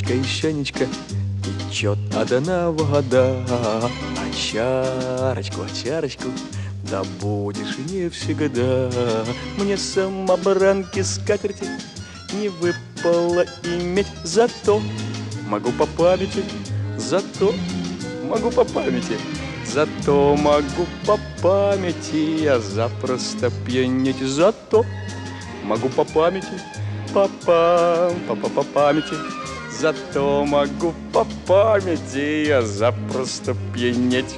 чарочка и щанечка, течет одна вода. А чарочку да будешь не всегда. Мне самобранки скатерти не выпало иметь, зато могу по памяти, зато могу по памяти, зато могу по памяти я запросто пьянеть, зато могу по памяти, по памяти, зато могу по памяти я запросто пьянеть.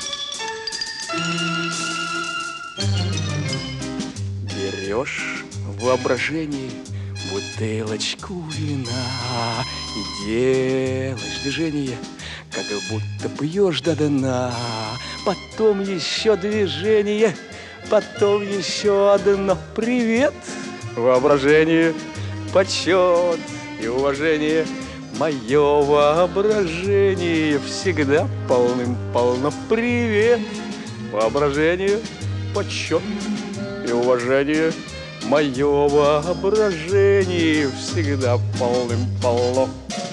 Берешь в воображении бутылочку вина и делаешь движение, как будто пьешь до дна. Потом еще движение, потом еще одно. Привет, воображение, почет и уважение. Мое воображение всегда полным-полно. Привет, воображение, почет и уважение. Мое воображение всегда полным-полно.